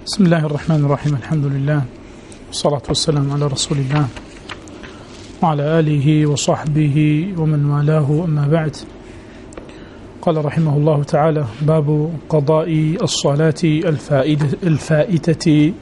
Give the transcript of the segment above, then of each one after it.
بسم الله الرحمن الرحيم. الحمد لله والصلاة والسلام على رسول الله وعلى آله وصحبه ومن والاه، أما بعد. قال رحمه الله تعالى: باب قضاء الصلاة الفائتة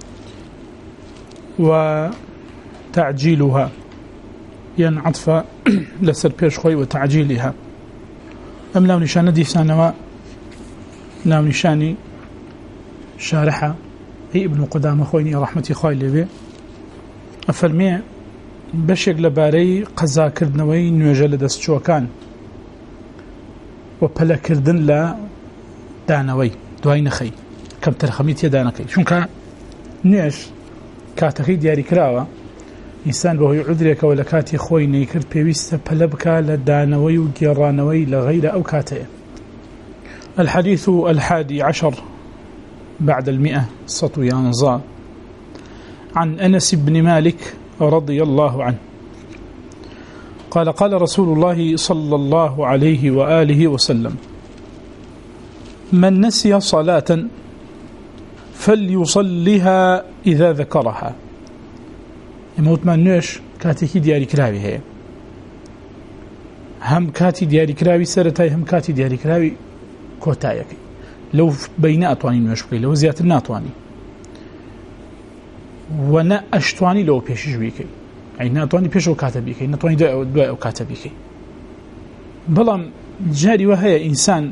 وتعجيلها، يعني عطف لسر بيش خوي وتعجيلها. أم لا نشان ديسانوا لا نشاني شارحة هي ابن قدامة خويني رحمتي خويلي به أفرمي بشك لباري قزا كردنوي نوجه لدستشوكان وبلا كردن لا دانوي دوای نخي كم ترخميت يدانكي شونك نيش كاتخي دياري كراوة إنسان بهو عذرك ولا كاتي خويني كرد بيويست بلبك لدانوي وقيرانوي لغير أو كاتي. الحديث 11 بعد 100 سطو ينظى عن أنس بن مالك رضي الله عنه قال: قال رسول الله صلى الله عليه وآله وسلم: من نسي صلاة فليصلها إذا ذكرها. يموت من نوش كاتي دياري كراوي هي هم كاتي دياري كراوي سرتاي هم كاتي دياري كراوي كوتايكي لو بين أطواني نوشبكي لو زيادة ناتواني ونا أشتواني لو بيش جويكي، يعني ناتواني بيش وكاتبيكي، ناتواني دواء وكاتبيكي. بلام جاري وهي إنسان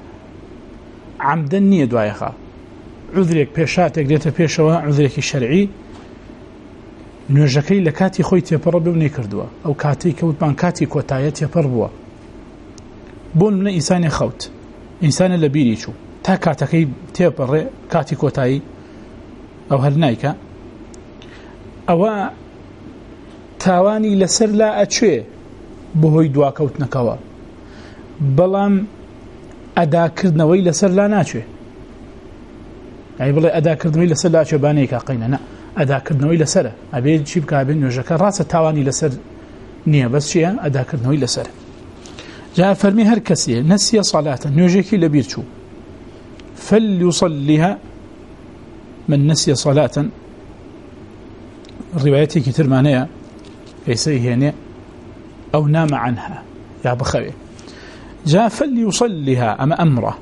عمدن نية دوايخا عذرك بيشاتك ديتا بيشوا عذرك الشرعي نوجكي لكاتي خوي تيبر بوني كردوا أو كاتي كوتمان كاتي كوتاية تيبر بوا بون من إنسان خوت إنسان لبيري شو تا كاتكي تيبر كاتي كوتاي أو هرنايكا أو تاواني لسر لا أتشوي بهوي دوا كوتنكوا بلام أدا كردنوي لسر لا ناتشوي، يعني بلا أدا كردنوي لسر لا أتشوي بانيكا قينا نا أدا كردنوي لسر أبيد شيب أبين نوجك راس تاواني لسر نية بس شيء أدا كردنوي لسر. جاء فرمي هركسي نسي صلاة نوجكي لبير شو فليصليها. من نسي صلاة الروايات كتير معناها يسيه هنا أو نام عنها يا بخوي. جاء فليصليها أما أمره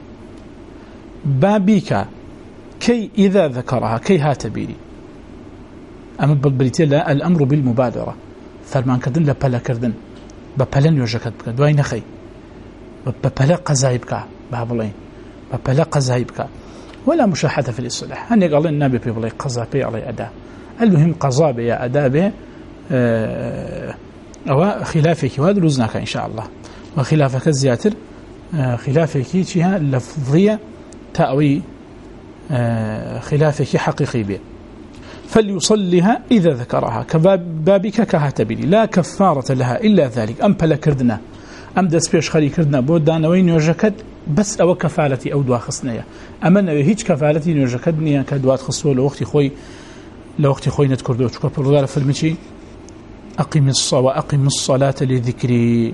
بابيك كي إذا ذكرها كي هاتبيري أما بالبريتي لا الأمر بالمبادرة فرمان كردن لبلا كردن ببلا نوجكت بك دواي نخي ببلا قزايبك بابلين ببلا قزايبك ولا مشاحة في الإصلاح. هني قال النبي بيبلي قزا بي علي أداء، المهم قزا بي أداء بي أو خلافك وهذا رزناك إن شاء الله. وخلافك الزياتر خلافك تيها لفظية تأوي خلافك حقيقي بي. فليصلها إذا ذكرها كبابك كهاتبيني لا كفارة لها إلا ذلك. أم بلا كردنا أم دس بيش خلي كردنا بودان وين نوجكت بس أو كفالتي أو دوا خصنية أما هيج كفالتي نوجكتني كدوات خصوة لوقتي خوي نتكردو شكر برضال فالمشي أقم الصلاة لذكري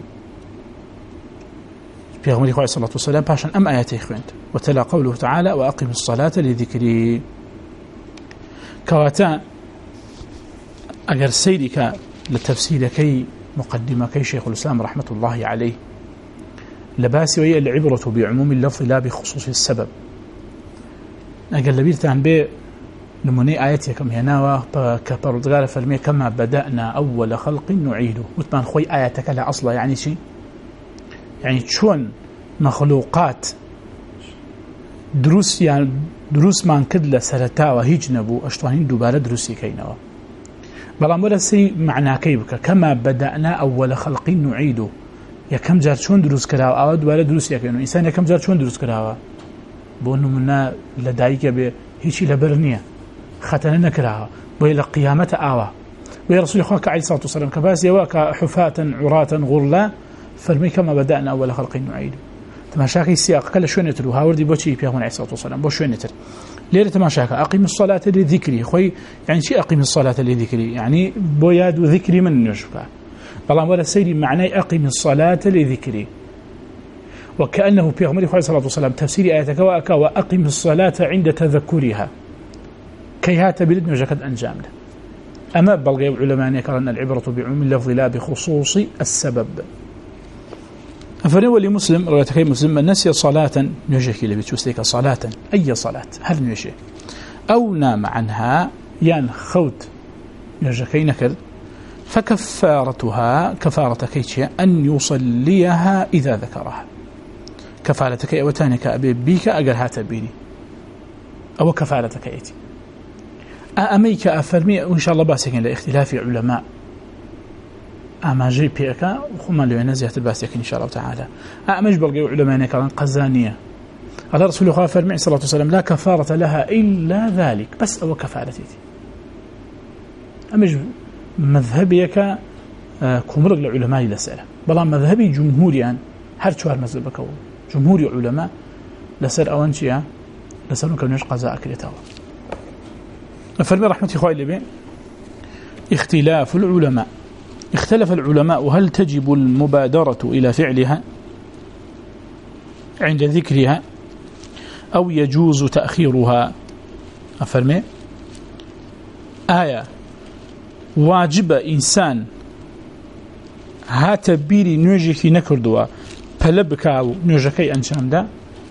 بيغمري خوي صلى الله عليه وسلم باشن أم آياتي خوينت وتلا قوله تعالى وأقم الصلاة لذكري. كواتا أجر سيرك للتفسير كي مقدمة كي شيخ الإسلام رحمة الله عليه لباسي وهي العبرة بعموم اللفظ لا بخصوص السبب. أجر لبيرت عن بي نموني آياتي كم هنا كبردغال فرمي كما بدأنا أول خلق نعيده وتمان خوي آياتك لا أصلا يعني شيء يعني شون مخلوقات دروس يعني دروس ما كدل سرتا وهيج نبو أشتوانين دوباره دروسي كينوا بلام ولا سي معنى كيبك كما بدأنا أول خلق نعيده يا كم جار شون دروس كراوا أو دوباره دروسي كينوا إنسان يا كم جار شون دروس كراوا بونو منا لدايك به هيشي لبرنيه ختننا كراوا وإلى قيامة آوا ويا رسول الله عليه الصلاة والسلام كباسي وكحفاة عراة غرلا فرمي كما بدأنا أول خلق نعيده. تماشاكي السياق كلا شو نتر وهاوردي بوشي بيغمون عليه الصلاة والسلام بو شو نتر ليلة تماشاك أقيم الصلاة لذكري خوي يعني شيء أقيم الصلاة لذكري يعني بوياد وذكري من نشفى بلان ولا سيري معنى أقيم الصلاة لذكري وكأنه بيغمر عليه الصلاة والسلام تفسير آياتك وأقم الصلاة عند تذكرها كي هات بيرد نوجكت أنجام له أما بلغي علماء كان العبرة بعموم اللفظ لا بخصوص السبب فنوى لمسلم رواية مسلم من نسي صلاة نوجكي لبتوسليك صلاة أي صلاة هل نوجه أو نام عنها يعني خوت نوجكي نكر فكفارتها كفارة كيتشي أن يصليها إذا ذكرها كفارتك أوتانك أبي بيك أقر هات بيني أو كفارتك أيتي أميك أفرمي وإن شاء الله باسكين لاختلاف علماء أما جي بيك وخما لو نزيه الباسكين إن شاء الله تعالى أمج بلغي علماء نكران قزانية على رسول الله فرمي صلى الله عليه وسلم لا كفارة لها إلا ذلك بس أو كفارتي أمج مذهبيك كمرق لعلماء لسألة بلا مذهبي جمهوريا هر شوار مذهبك جمهوري علماء لسر أوانشيا لسرون كونيش قضاء أكلتها فرمي رحمة إخوائي لبين اختلاف العلماء اختلف العلماء هل تجب المبادرة إلى فعلها عند ذكرها أو يجوز تأخيرها أفرمي آية واجب إنسان هات بيري نوجكي نكردوا فلبكاو نوجكي أنشام دا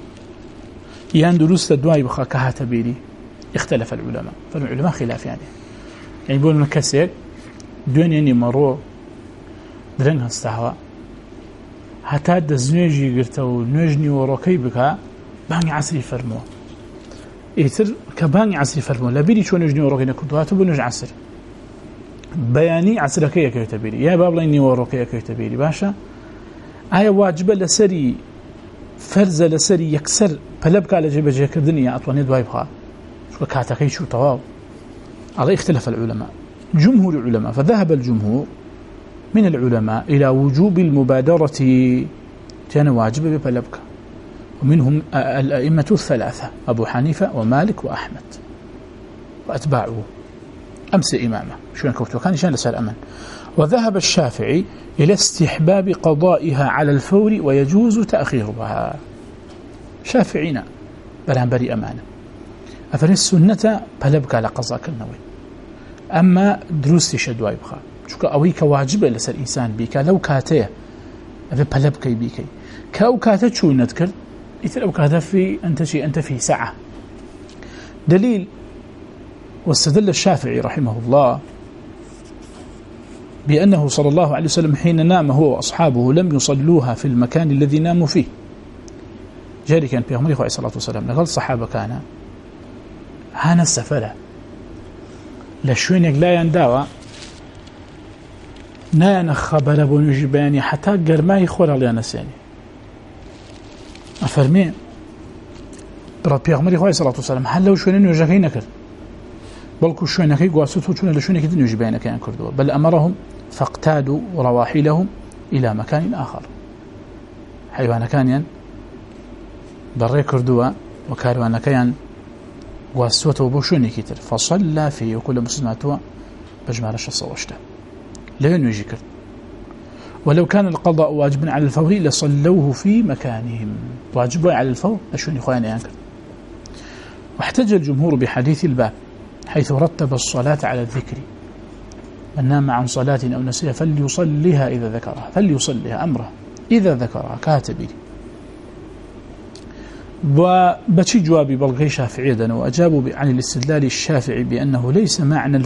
يندرس الدواء بخاك هات بيري اختلف العلماء فالعلماء خلاف يعني يقول من كسيك دونيني مرو درنها استهوى حتى دزنيجي قرتو نوجني وروكي بكا باني عصري فرمو ايتر كباني عصري فرمو لبيري شو نوجني وروكي نكردوا هاتو بنوج عصر بياني عصركي يكي تبيري يا باب ليني وروكي يكي تبيري باشا آية واجبة لسري فرزة لسري يكسر فلبكا لجيب جيك الدنيا أطواني دواي بخا شو كاتكي شو طواو على اختلف العلماء جمهور العلماء فذهب الجمهور من العلماء إلى وجوب المبادرة كان واجبة بفلبكا ومنهم الأئمة الثلاثة أبو حنيفة ومالك وأحمد وأتباعه أمس إمامه شو نكوتو كان يشان لسال أمن وذهب الشافعي إلى استحباب قضائها على الفور ويجوز تأخيرها شافعينا برانبري أمانة أفرن السنة فلبك على قضاء النووي أما دروس شدوا يبخى شو كأويك واجب لسال إنسان بيك لو كاتيه أفرن فلبك بيك كأو كاتت شو نذكر إذا لو كاتت في أنت في ساعة دليل واستدل الشافعي رحمه الله بأنه صلى الله عليه وسلم حين نام هو وأصحابه لم يصلوها في المكان الذي ناموا فيه جاري كان في عمره عليه الصلاة والسلام لقال الصحابة كان هانا السفرة لشوينك لا ينداوى نانا خبر بنجباني حتى قرماي خورا ليانا سيني أفرمي ربي عمره عليه الصلاة والسلام هل لو شوينين يجاكي نكر بلكو شوينكي قواسوتو شوين لشوينكي دنيو جبانا كان كردوا بل أمرهم فاقتادوا رواحلهم إلى مكان آخر حيوانا كان بري كردوا وكاروانا كان قواسوتو بوشونيكي تر فصلى فيه وكل مسلماتوا بجمارش الصوشته لا ينوجي كرد ولو كان القضاء واجبا على الفور لصلوه في مكانهم واجبوا على الفور لشوين إخواني ينكر واحتج الجمهور بحديث الباب حيث رتب الصلاة على الذكر من نام عن صلاة أو نسيها فليصليها إذا ذكرها فليصليها أمره إذا ذكرها كاتبي وبشي جوابي بلغي شافعي دنا وأجابوا عن الاستدلال الشافعي بأنه ليس معنى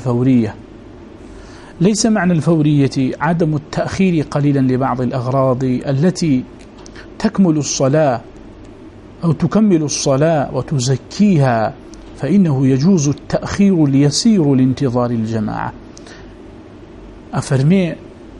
الفورية عدم التأخير قليلا لبعض الأغراض التي تكمل الصلاة أو تكمل الصلاة وتزكيها فإنه يجوز التأخير ليسير لانتظار الجماعة أفرمي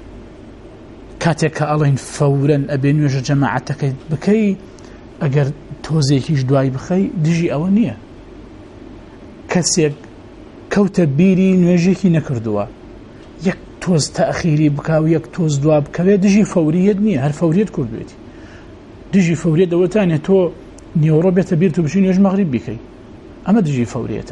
كاتك ألين فورا أبين يوجد جماعتك بكي أجر توزيكيش دواي بخي دجي أوانية كسيك كوتبيري نواجيكي نكردوا يك توز تأخيري بكاو يك توز دوا بكاو دجي فورية دنيا هر فورية كرد بيتي دجي فورية دولتانية تو نيوروبيا تبير تبشين يوج مغرب بكي أما دجي فوريته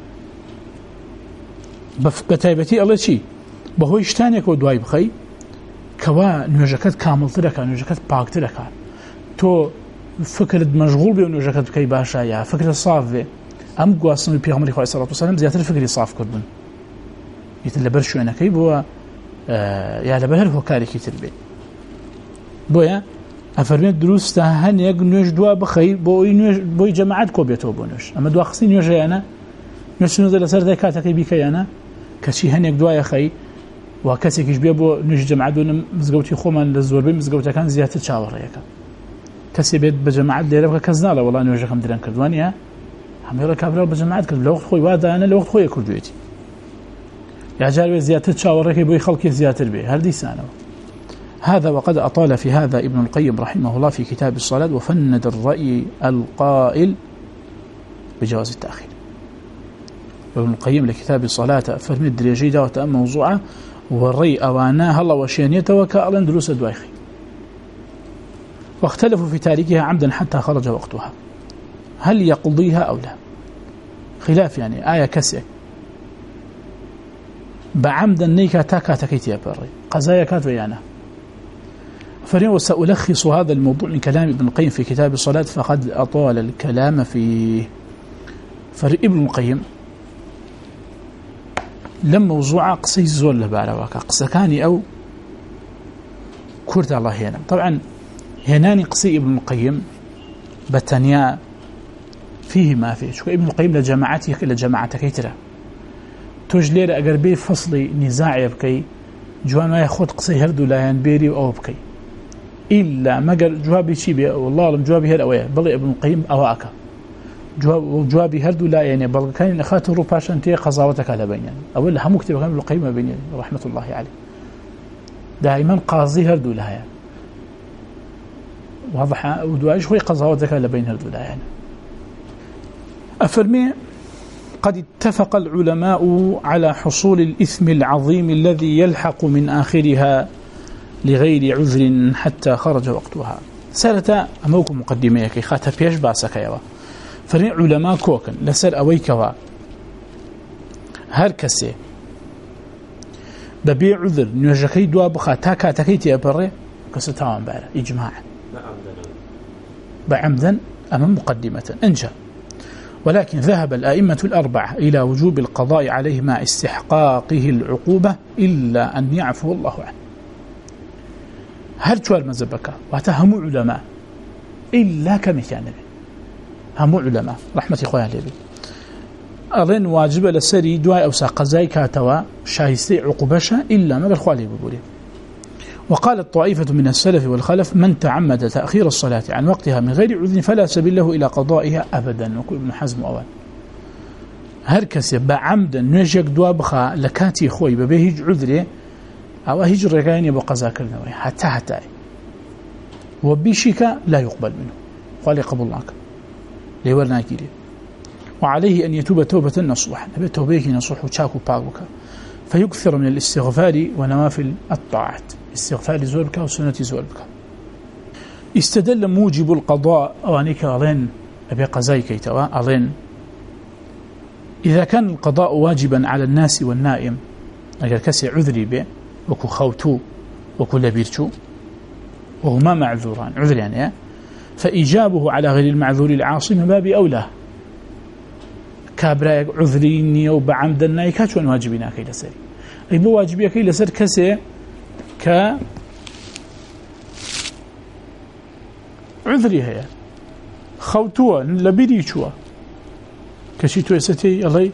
بتايبتي الله شيء بهو يشتانيك ودواي بخي كوا نوجكت كامل تركا نوجكت باق تركا تو فكرة مشغول بي ونوجكت بكي باشا يا فكرة صاف بي أم قواسم البيغمبر عليه الصلاة والسلام زيادة الفكري صاف كردون يتلبر شو أنا كي بوا يا لبهر هو كاري كي تربي بويا أفرميت دروس تهان يجنوش دوا بخي بوي جماعات كوبيتو بونوش أما دوا خصين يوجي أنا نوش نزل سر ذكاء كي بيكي أنا كشي هن يجدوا يا خي وكسي كيش بيبو نوش جماعات دون مزجوتي خوما للزور بين مزجوتي كان زيادة شاور ياك كسي بيت بجماعات ديره بقى كزنا لا والله نوش خم دران كردوانيا هم يلا كابرا بجماعات كرد لوقت خوي وادا أنا لوقت خوي كردويتي يا جاري زيادة شاور ياك بوي خلق زيادة البي هل دي سنة هذا وقد أطال في هذا ابن القيم رحمه الله في كتاب الصلاة وفند الرأي القائل بجواز التأخير. ابن القيم لكتاب الصلاة فرمي الدريجي دا وتأم موضوعه والرأي أوانا هلا وشينيته وكألن دروس الدوايخي واختلفوا في تاريخها عمدا حتى خرج وقتها هل يقضيها أو لا خلاف يعني آية كسي بعمدا نيكا تاكا تكيتيا بري قزايا كات ويانا فرين وسألخص هذا الموضوع من كلام ابن القيم في كتاب الصلاة فقد أطال الكلام فيه. ابن القيم لما موضوع قصي زول لبارواك قصكاني أو كرت الله هنا طبعا هناني قصي ابن القيم بتنيا فيه ما فيه شو ابن القيم لجماعته لجماعتك يترى تجلير أقربي فصلي نزاع يبكي جوان ما ياخد قصي هردو لا ينبيري أو بكي إلا ما قال جوابي شيء والله لم جوابي هالأوية بل ابن القيم أواك جوابي هردو لا يعني بل كان أخاته روباشان تي قضاوتك على بين يعني أولا هم كتب كان ابن القيم بين رحمة الله عليه دائما قاضي هردو لها يعني واضح ودواج خوي قضاوتك على بين هردو لا يعني أفرمي قد اتفق العلماء على حصول الإثم العظيم الذي يلحق من آخرها لغير عذر حتى خرج وقتها سالتا أموكم مقدمية كي خاتها بيش باسك يوا فرين علماء كوكن لسر أويكوا هر كسي ببيع عذر نيوجكي دوا بخا تاكا تكيتي أبري كستاوان بارا إجماع بعمدا أمام مقدمة انجا ولكن ذهب الآئمة الأربعة إلى وجوب القضاء عليه مع استحقاقه العقوبة إلا أن يعفو الله عنه هل توال مزبكة واتهم علماء إلا كمكان هم علماء رحمة إخوان لبي أظن واجب لسري دواء أوسا قزاي كاتوا شايستي عقوبشا إلا ما بالخوالي ببولي. وقالت طائفة من السلف والخلف من تعمد تأخير الصلاة عن وقتها من غير عذر فلا سبيل له إلى قضائها أبدا وكل ابن حزم أوان هركس بعمدا نجيك دوابخا لكاتي خوي ببيهج عذري أو هجر ركاين يبقى قضاء كرنوي حتى وبيشك لا يقبل منه قال قبل لك ليورنا كيري وعليه أن يتوب توبة نصوحا نبي توبيه نصوح وشاكو باغوكا فيكثر من الاستغفار ونوافل الطاعات استغفار زوربك وسنة زوربك. استدل موجب القضاء وانيك أظن أبي قزاي كيتوا أظن إذا كان القضاء واجبا على الناس والنائم أجل كسي عذري به وكو خوتو وكو لبيرتو وهما معذوران عذر يعني فإيجابه على غير المعذور العاصم باب أولى كابرايك عذريني وبعمد النايكات وان واجبنا كي لسر أي بو واجبيا كي لسر كسي عذري هي خوتوا لبيريتوا كشيتوا يستي الله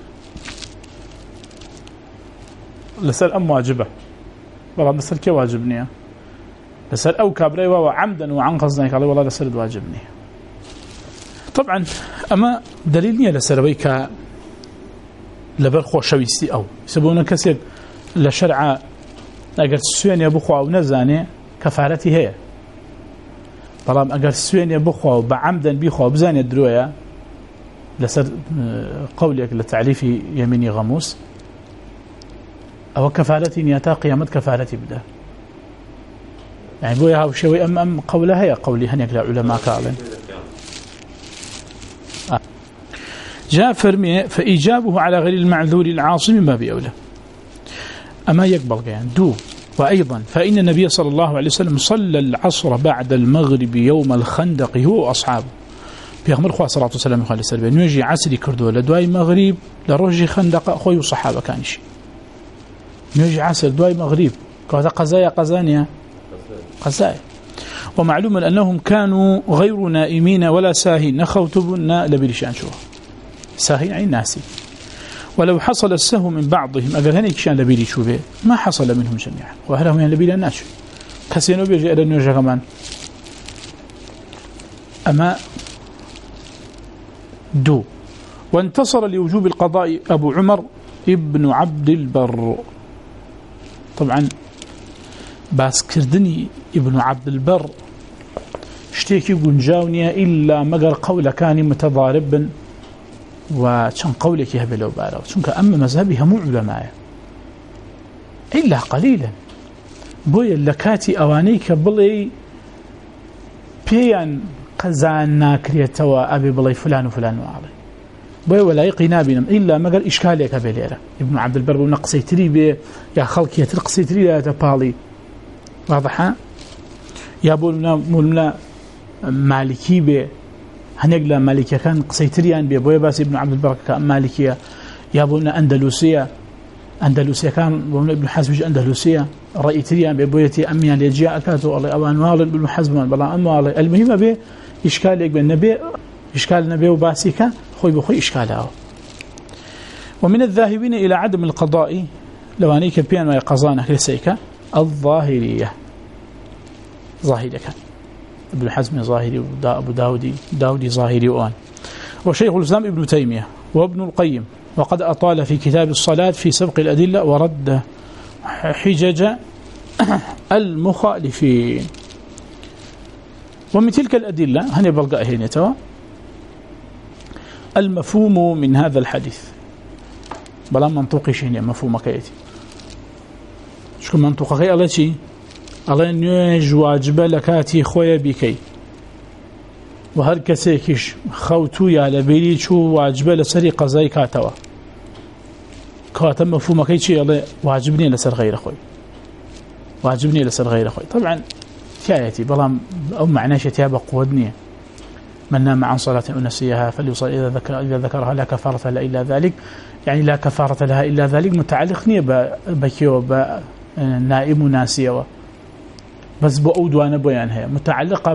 لسر أم واجبه والله لسر كي واجبني لسر أو كابراي وعمدا وعن قصدناك الله والله لسر واجبني طبعا أما دليلني لسرويك لبرخو شويستي أو يسبون كسر لشرع أجر سوين يبخوا أو نزاني كفارتي هي طالما أجر سوين يبخوا بعمدا بيخوا بزاني الدروية لسر قولك لتعريف يميني غموس أو كفارتي نياتا قيامت كفارتي بدا يعني بويا هاو شوي أم قولها هي قولي هنيك لعلماء كالين جاء فرمي فإيجابه على غير المعذور العاصم ما بأولى أما يقبل يعني دو. وأيضا فإن النبي صلى الله عليه وسلم صلى العصر بعد المغرب يوم الخندق هو وأصحابه پیغمبر خوا صلی الله علیه و سلم سر به نوێژی عسری کردو لە دوای مەغریب لە ڕۆژی خەندەق خۆی و سەحابەکانیش نوێژی عسر دوای مەغریب کەواتە قەزایە قەزانیە قەزایە. ومعلوم أنهم كانوا غير نائمين ولا ساهين نخوتبنا لبلشان شو ساهين عين ناسي ولو حصل السهو من بعضهم أقل هنيك شان لبيلي شو به ما حصل منهم جميعا وهلهم يعني لبيلي الناس كسينو بيجي إلى النوجة كمان. أما دو وانتصر لوجوب القضاء أبو عمر ابن عبد البر. طبعا باس كردني ابن عبد البر شتيكي قنجاونيا إلا مقر قول كان متضارب وشان قولك يهبلو بارو شنك أما مذهبها مو علماء إلا قليلا بويا لكاتي أوانيك بلي بيان قزان ناكريتوا أبي بلي فلان وفلان وعلي بويا ولا يقينا بينهم إلا مقر إشكاليك بليرة ابن عبد البر ونقصيتري بي يا خلقية تقصيتري لا تبالي واضحة يا بولنا مالكي به هنقلا مالكية كان قصيتريان به بويا باس ابن عبد البر كان مالكية يا بولنا أندلسية كان بولنا ابن حزم أندلسية رأيتريان به بويتي أميان ليجيا أكاتو الله أبان والد ابن حزم بلا أموال المهم به إشكال يقبل النبي إشكال النبي وباسيكا خوي بخوي إشكاله. ومن الذاهبين إلى عدم القضاء لو أنيك بيان ويقظانه لسيكا الظاهرية ظاهرية كان ابن حزم ظاهري وأبو داودي ظاهري وآن وشيخ الإسلام ابن تيمية وابن القيم وقد أطال في كتاب الصلاة في سبق الأدلة ورد حجج المخالفين. ومن تلك الأدلة هني بلقاء هنا توا المفهوم من هذا الحديث بلا منطقي شيء مفهوم كيتي شكون منطقه غير الله شيء الله نيج واجب لكاتي خويا بكي وهر كسيكش خوتو يا لبيلي شو واجب لسري قضاي كاتوا كاتم مفهوم كيتي الله واجبني لسر غير خوي واجبني لسر غير خوي. طبعا كايتي بلا او معناه شتيا بقودني من نام عن صلاة ونسيها فليصلي إذا ذكرها لا كفارة لها إلا ذلك يعني لا كفارة لها إلا ذلك متعلق نية بكيو نائم ناسية بس بأودوان بيانها متعلقة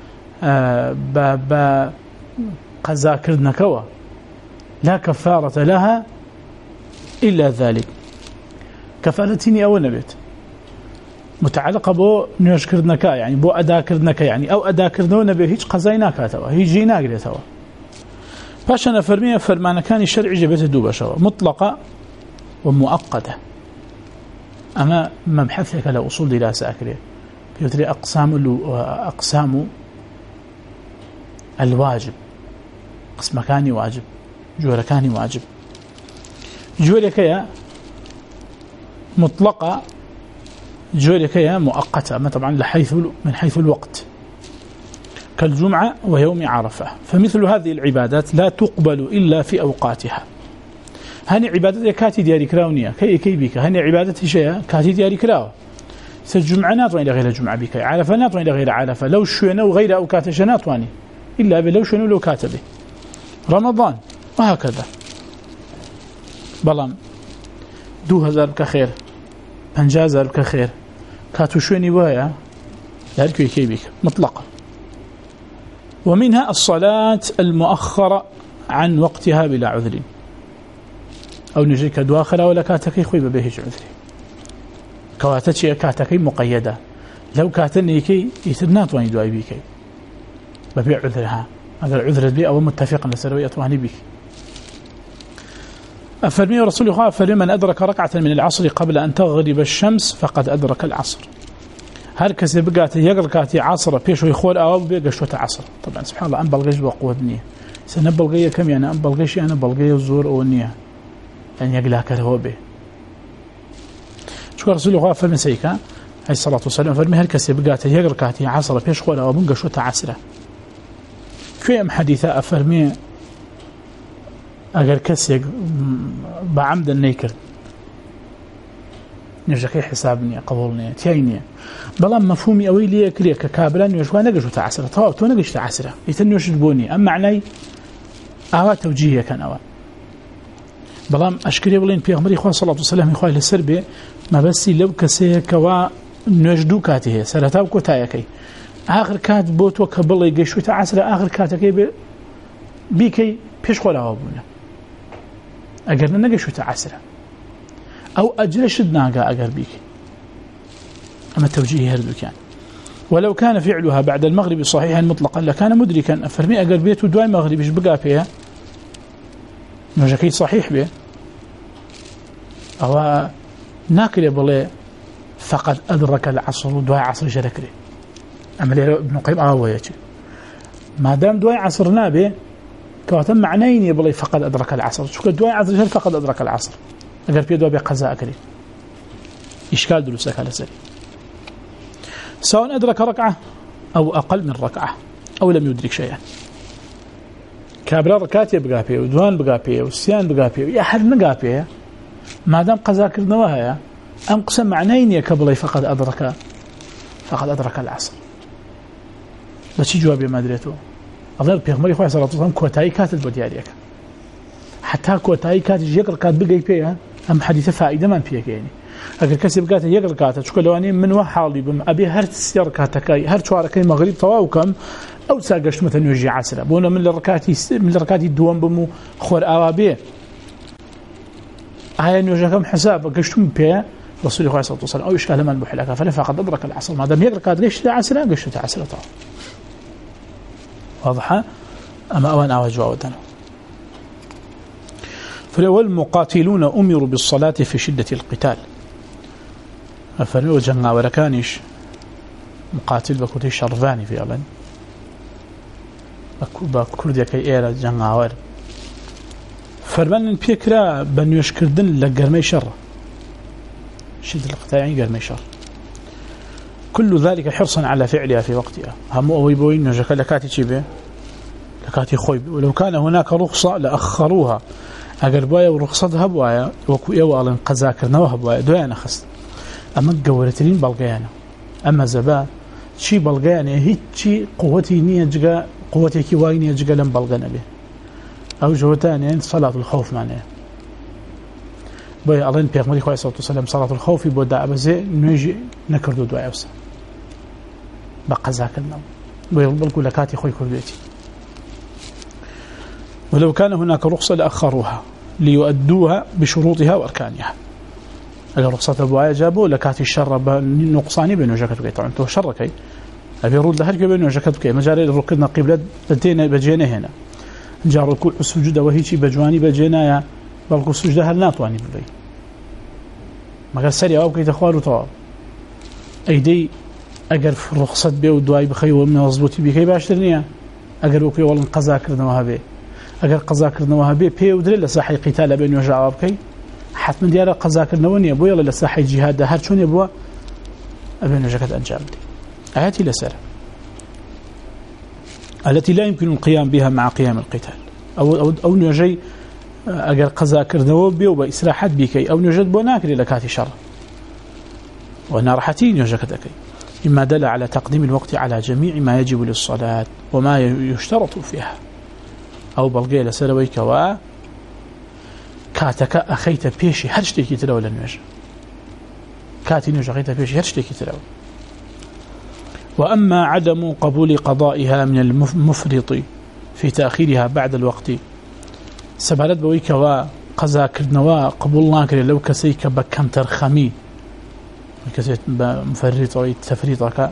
قزا كردنكوا لا كفارة لها إلا ذلك كفارتيني أو نبيت متعلقة بو نيوش كردنكا يعني بو أدا كردنكا يعني أو أدا كردنو نبي هيج قزايناكا توا هيجي ناقري توا باشا فرمية فرمان كان الشرع جبت دوبا شوا مطلقة ومؤقتة. أما مبحثك لأصول دراسة أكري يتري أقسام الواجب قسم كان واجب جور كان واجب جورك يا مطلقة جورك يا مؤقتة. أما طبعا من حيث الوقت كالجمعة ويوم عرفة فمثل هذه العبادات لا تقبل إلا في أوقاتها. هني عبادة كاتي دياري كراونية كي بك هني عبادة شيء كاتي دياري كراو سالجمعة ناطوين إلى غير الجمعة بك عرفة ناطوين إلى غير عرفة لو شوينا وغير أوقاتش ناطواني إلا بلو شوينا لو كاتبه رمضان وهكذا. بلام 2000 بك خير 5000 بك خير كاتو شويني ويا ياركي كي بك مطلقة. ومنها الصلاة المؤخرة عن وقتها بلا عذر أو نجيك دواخرة ولا كاتكي خوي ببيهج عذري كواتتشي كاتكي مقيدة لو كاتني كي يتنات واني دواي بيكي ببيع عذرها هذا العذر بي أو متفقا لسروية واني بيك. أفرمي رسول الله فلمن أدرك ركعة من العصر قبل أن تغرب الشمس فقد أدرك العصر. هركس بقاتي يقركاتي عصر بيش ويخول أو بيقشوة عصر. طبعا سبحان الله أن بلغيش بقوة النية سنبلغية كم يعني أن بلغيش أنا بلغية الزور أو النية أن يقلاك هو به. شكرا رسول الله فرمي سيكا عليه الصلاة والسلام فرمي هركس بقاتي يقركاتي عصر بيش وخول أو بيقشوة عصر كم حديثة أفرمي أجر كسيق بعمد النيكر نوێژەکەی حساب نییە قبول نییە تیای نییە بەڵام مەفهومی ئەوەی لێ کرێ کە کابرا نوێژوان نەگەشتە عەسرە تەواو تۆ نەگەشتە عەسرە ئیتر نوێژت بۆ نییە ئەم معنای ئاوا تەوجیهەکەنەوە بەڵام ئەشکرێ بڵێن پێغمبەری خوا صلی الله علیه و سلم خوای لەسەر بێ مەبەستی لەو کەسەیە کەوا نوێژ دوو کاتی هەیە سەرەتا و کۆتایەکەی آخر کات بۆ تۆ کە بڵێ گەیشتوتە عەسرە آخر کاتەکەی بێ بیکەی پێش خۆراوە بوونە ئەگەر نەگەیشتوتە عەسرە أو أجرشت ناقا أقر بيك أما توجيه هردوكان ولو كان فعلها بعد المغرب صحيحا مطلقا لكان مدركا أفرمي أقر بيته دواي مغرب بقى فيها نوجكي صحيح به أو ناكل يبلي فقد أدرك العصر دواي عصر شركري أما ابن قيم أهويتي ما دام دواي عصر نابه كواتم معنين يبلي فقد أدرك العصر شو دواي عصر فقد أدرك العصر أقر بيدوا بقضاء كريم إشكال دروسك على سري سواء أدرك ركعة أو أقل من ركعة أو لم يدرك شيئا كابرا ركعات يبقى بيه ودوان بقى بيه والسيان بقى بيه يا حد نقى بيه ما دام قضاء كرنواها أنقسم معنين يكبلي فقد أدرك العصر بس جوابي ما دريته أظهر بيغمري خواه صلى الله عليه وسلم كوتاي كاتل بدياريك حتى كوتاي كاتل يقر كات بقى بيه أم حديثة فائدة من بيك يعني أقل كسي بقاته يقر كاته شكو لواني من وحالي بم أبي هر تسير كاتكاي هر شواركاي مغرب طواوكم أو ساقشت مثلا يجي عسرة بونا من الركاتي الدوام بمو خور آوابيه هاي نوجه كم حساب قشتم بيه رسول الله صلى الله عليه وسلم أو إشكال من بحلقة فلا فقد أدرك العصر ما دام يقر كات ليش عسرة قشت عسرة طبعا واضحة أما أوان أواجه أودنا والمقاتلون أمروا بالصلاة في شدة القتال فرموا جنغا وركانش مقاتل بكوتي شرفاني في ألن بكردية كي إيرا جنغا ور فرمان بيكرا بنيوش كردن لقرمي شر شدة القتال يعني قرمي شر كل ذلك حرصا على فعلها في وقتها هم أويبوين نجاك لكاتي تشيبه لكاتي خويب ولو كان هناك رخصة لأخروها أقر بوايا ورخصتها بوايا وكو إيوة ألان قزاكرناوها بوايا دويانا خست أما قورتين بلغيانا أما زبا شي بلغيانا هيتشي قوتي نية جغا قوتي كيواي نية جغا لن بلغانا به أو جوتاني صلاة الخوف معناها بوايا ألان بيغمري خواه صلى الله عليه وسلم صلاة الخوف بودا أبزي نيجي نكردو دوايا وسا بقزاكرناو بوايا بلغو لكاتي خوي كردويتي ولو كان هناك رخصة لأخروها ليؤدوها بشروطها وأركانها أجل رخصة أبوايا جابوا لكاتي الشر نقصاني بين وجهتك طبعا تو شركي أبي يرود لهرك بين وجهتك مجاري ركضنا قبلة بدينا بجينا هنا جار كل السجود وهيشي بجواني بجينا بل السجود هل ناطواني بلي ما قال سريع أو كي تخوالوا طوال أيدي أجر رخصة بيه ودواي بخي ومن وظبوتي بكي باشترنيا أجر وكي والله قزا كردناها بيه أجر قزا كردناها بيه بيه ودري لساحي قتال بين وجه بكي حتما ديارة قزا كردناها يبوي يلا لساحي جهاد هر شون يبوا أبين وجهك أنجام دي آياتي لسر التي لا يمكن القيام بها مع قيام القتال أو نجي أجر قزا كردناها بيه وبإسراحات بكي أو نجد بوناكري لكاتي شر ونارحتين وجهك أكي مما دل على تقديم الوقت على جميع ما يجب للصلاة وما يشترط فيها أو بلغي لسرويك و كاتك أخيت بيشي هرشتكي تلو لنواج كاتي نواج أخيت بيشي هرشتكي تلو وأما عدم قبول قضائها من المفرط في تأخيرها بعد الوقت سبالت بويك و قزا كردنوا قبولنا كري لو كسيك بكم ترخمي كسيت مفرط أو تفريطك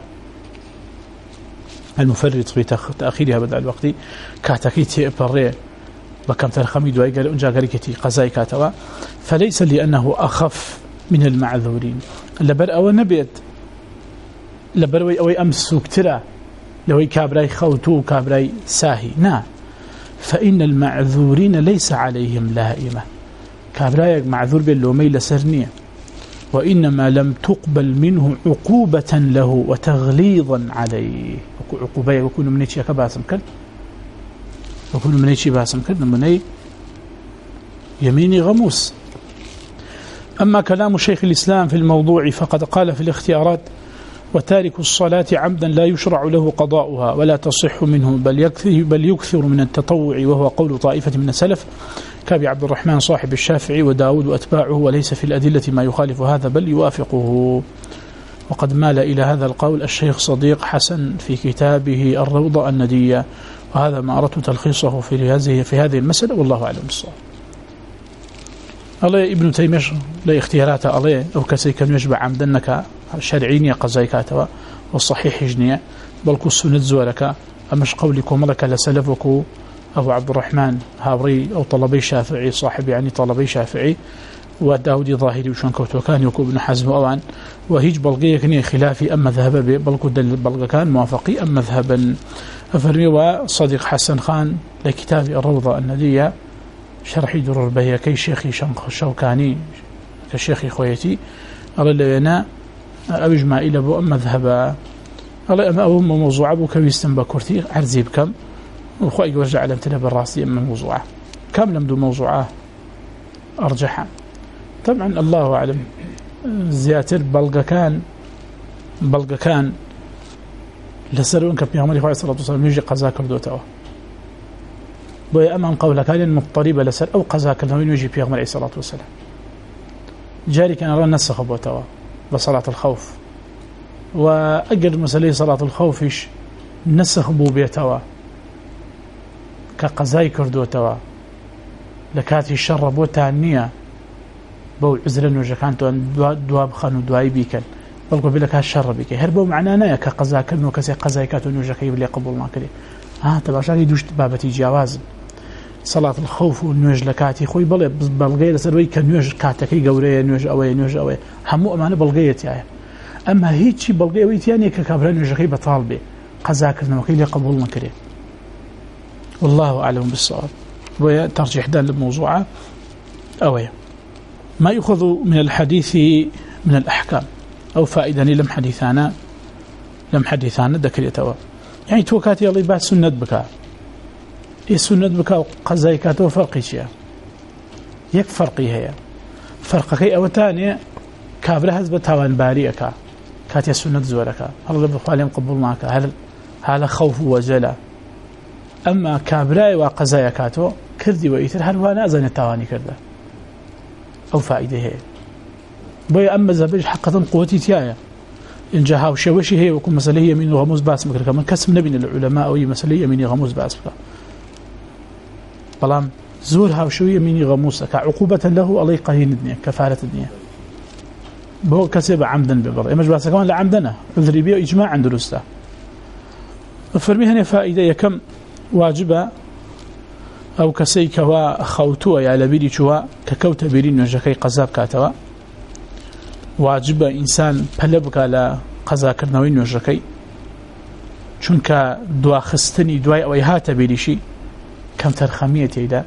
المفرط في تأخيرها بعد الوقت كاتكيتي بري بكم ترخمي دواي قال أنجا قريكتي قزاي كاتوا فليس لأنه أخف من المعذورين لبر أو نبيت لبر أو أمسوك ترى لو كابراي خوتو كابراي ساهي نا فإن المعذورين ليس عليهم لائمة كابراي معذور باللومي لسرنية وإنما لم تقبل منه عقوبة له وتغليظا عليه عقوبة يكون من شيء كباسم كل يكون من شيء باسم كل من يميني غموس أما كلام شيخ الإسلام في الموضوع فقد قال في الاختيارات: وتارك الصلاة عمدا لا يشرع له قضاؤها ولا تصح منه بل يكثر من التطوع، وهو قول طائفة من السلف كأبي عبد الرحمن صاحب الشافعي وداود وأتباعه، وليس في الأدلة ما يخالف هذا بل يوافقه. وقد مال إلى هذا القول الشيخ صديق حسن في كتابه الروضة الندية، وهذا ما أردت تلخيصه في هذه المسألة، والله أعلم بالصواب. الله ابن تيمية لا اختيارات الله أو كسي كان يشبع عمدنك شرعينية قزايكاتها والصحيح جنية بل كسنة زورك أمش قولكم لك لسلفك أبو عبد الرحمن هاوري أو طلبي شافعي صاحب يعني طلبي شافعي وداودي ظاهري وشون كوتو كان يكو ابن حزم أوان وهيج بلغية كنية خلافي أما ذهب بلغو دل بلغ كان موافقي أما ذهبا أفرمي. وصديق حسن خان لكتاب الروضة الندية شرحي درر بهي كي شيخي شوكاني كشيخي خويتي ألا لنا أبجمع إلى بو أما ذهب ألا أما أو موضوع أبو كويستن بكورتي عرزي بكم وخوي ورجع على امتنا بالراسي أما موضوعه كم لمدو موضوعه أرجحها. طبعا الله أعلم زياتر بلغ كان لسرون كبي عمري عليه الصلاة والسلام يجي قزا كردوتوا بوي أمام قوله كان مضطربة لسر أو قزا كردوين يجي بي عليه الصلاة والسلام جاري كان رأى نسخ بوتوا بصلاة الخوف وأجل مسألة صلاة الخوفش نسخ بو بيتوا كقزاي كردوتوا لكاتي الشر بوتا النية بو عزرن وجكانتو دواب خانو دواي بيكن بلقوا بلك هالشر بيك هربوا معنا نايا كقزا كنو كسي قزايكاتو نوجكي بلي قبولنا كلي تباشا يدوش بابتي جواز صلاة الخوف والنوج لكاتي خوي بلي بلغي لسروي كنوج كاتكي قوري نوج اوي همو امانه بلغيت يعني اما هيجي بلغي ويتياني ككابرا نوجكي بطالبي قزا كنو كلي قبولنا كلي والله اعلم بالصواب. وترجيح دال الموضوع اوي ما يؤخذ من الحديث من الأحكام أو فائدة لم حديثانا ذكريتوا يعني توكاتي الله بعد سنة بكاء سنة بكاء قزايكاتو فرقي شيء يك فرقي هي فرقكي أو تاني كابره هزب تاوان باريكا كاتي سنة زوركا الله بخالهم قبولناك هل خوف وجلا أما كابراي وقزايكاتو كردي وإيتر هل وانا أزاني تاواني كرده أو فائدة هي بي أما زبيج حقا قوتي تيايا إن جاها وشوشي هي وكم مسألة يمين وغموز باس مكركا من كسم نبي العلماء أو مسألة يمين غموز باس بكا بلام زورها وشوية يمين غموسك عقوبة له الله يقهين الدنيا كفارة الدنيا بهو كسب عمدا ببر إماج باسا كمان لعمدنا عذري بيه إجماع عند رسته فرمي هنا فائدة كم واجبة أو كسيك وخوتوا يا لبيري شوا ككوت بيرين وجكي قزاب كاتوا واجب إنسان بلبك على قزا كرنوين وجكي چونك دوا خستني دواي أو هات بيريشي كم ترخمية إذا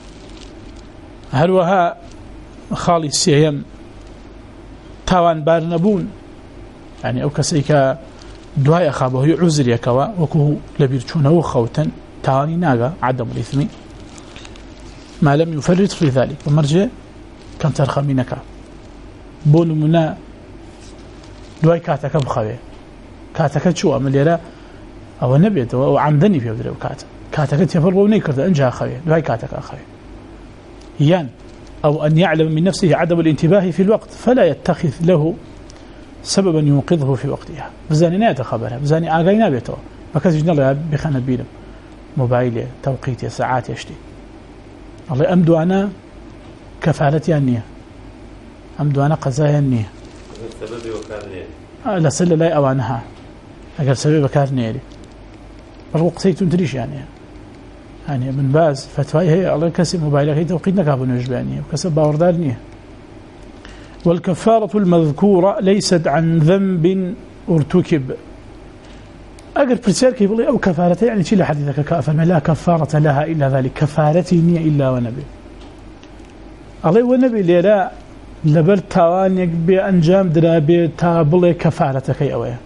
هروها خالي السيهم تاوان بارنبون يعني أو كسيك دواي أخابه يعزر يكوا وكو لبير چونه خوتا تاواني ناغا عدم الإثم ما لم يفرط في ذلك ومرجع كم ترخمينك بون منا دواي كاتك بخوي كاتك شو عمليرا او نبيت او عمدني في بدري كاتك تفرق ونيكرد انجا خوي دواي كاتك اخوي يان او ان يعلم من نفسه عدم الانتباه في الوقت فلا يتخذ له سببا ينقذه في وقتها بزاني نايت خبرها بزاني اغاينا بيتو فكاز جنال بخانه بيدم موبايل توقيت ساعات يشتي الله أمدو أنا كفالتي النية أمدو أنا قزايا النية سببي وكارني لا سل لا أوانها أقل سببي وكارني لي الوقتيتون تريش يعني من باز فتواي هي الله كسب موبايلك هي توقيتنا كابون يجباني وكسب باوردار نية. والكفارة المذكورة ليست عن ذنب ارتكب أقل برسالك يقول أو كفارة يعني شيء لحديثك كافر لا كفارة لها إلا ذلك كفارتي نية إلا ونبي الله ونبي ليلا لبر توانيك بأنجام درابي تابل كفارتك أويا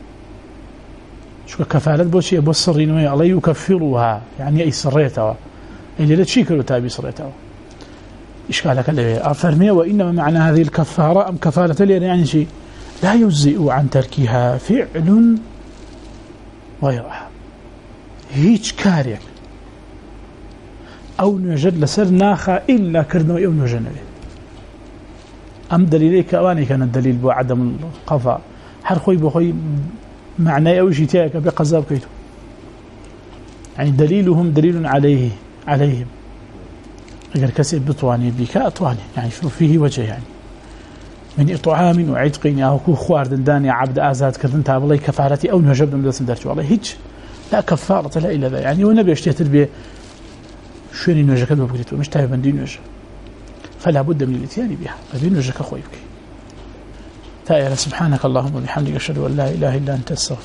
شو كفارة بوشي بصرين ويا الله يكفرها يعني أي سريتها اللي لا تشيكلوا تابي سريتها إشكالك اللي أفرمي وإنما معنى هذه الكفارة أم كفارة لي يعني شيء لا يجزئ عن تركها فعل غيرها هيج كاريك أو نوجد لسر ناخا إلا كردنوي أو نوجنوي أم دليلي كأواني كان الدليل بعدم القضاء هر خوي بخوي معنى أو شيء تاعك بقذاب كيتو يعني دليلهم دليل عليهم أجر كسب بطواني بك أطواني يعني شو فيه وجه يعني من إطعام وعتق أو خوار دنداني عبد آزاد كذن تابلي كفارتي أو نجبد من دسم درج والله هيج لا كفارة لا إلا ذا يعني والنبي اشتهتر به شوني نوجك ببقريته مش تايب بندي نوجه فلا بد من الاتيان بها فبين نوجك خويبك تائر سبحانك اللهم وبحمدك أشهد أن لا إله إلا أنت أستغفرك